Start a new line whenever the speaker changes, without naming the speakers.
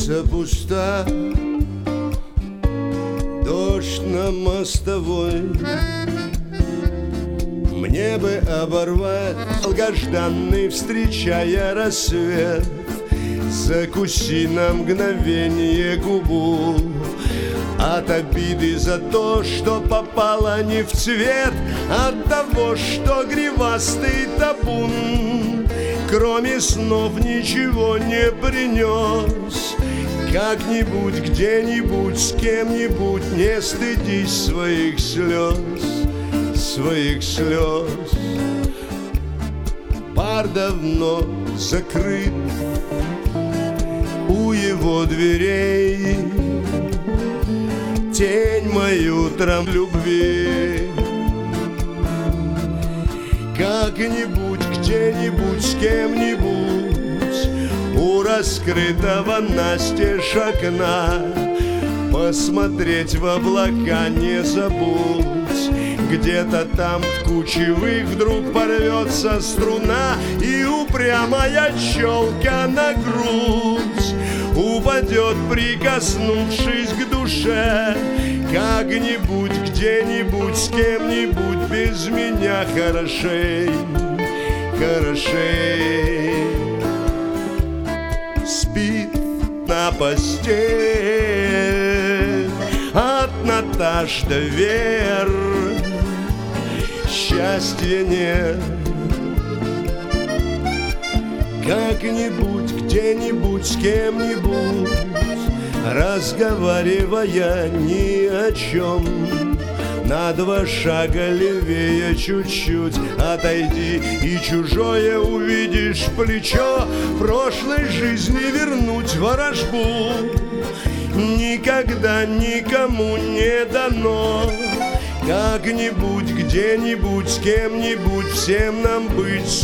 Улица пуста, дождь на мостовой. Мне бы оборвать долгожданный, встречая рассвет, закуси на мгновение губу от обиды за то, что попало не в цвет, от того, что гривастый табун кроме снов ничего не принес. Как-нибудь, где-нибудь, с кем-нибудь не стыдись своих слез, своих слез. Бар давно закрыт у его дверей, тень мою утром любви. Как-нибудь, где-нибудь, с кем-нибудь у раскрытого настежь окна посмотреть в облака не забудь. Где-то там в кучевых вдруг порвется струна, и упрямая челка на грудь упадет, прикоснувшись к душе. Как-нибудь, где-нибудь, с кем-нибудь без меня хорошей, хорошей. Спит на постель от Наташ до Вер, счастья нет. Как-нибудь, где-нибудь, с кем-нибудь, разговаривая ни о чем, на 2 шага левее чуть-чуть отойди, и чужое увидишь плечо. Прошлой жизни вернуть ворожбу никогда никому не дано. Как-нибудь, где-нибудь, с кем-нибудь всем нам быть